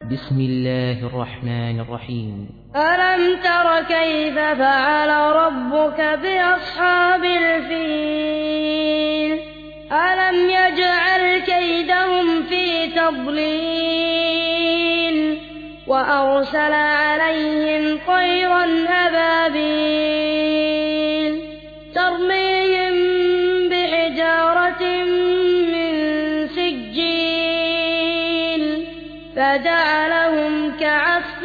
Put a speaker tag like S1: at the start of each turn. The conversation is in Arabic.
S1: بسم الله الرحمن الرحيم.
S2: ألم تر كيف فعل ربك بأصحاب الفيل؟ ألم يجعل كيدهم في تضليل وأرسل عليهم طيرا أبابيل ترميهم بحجارة من سجيل فجعلهم كعصف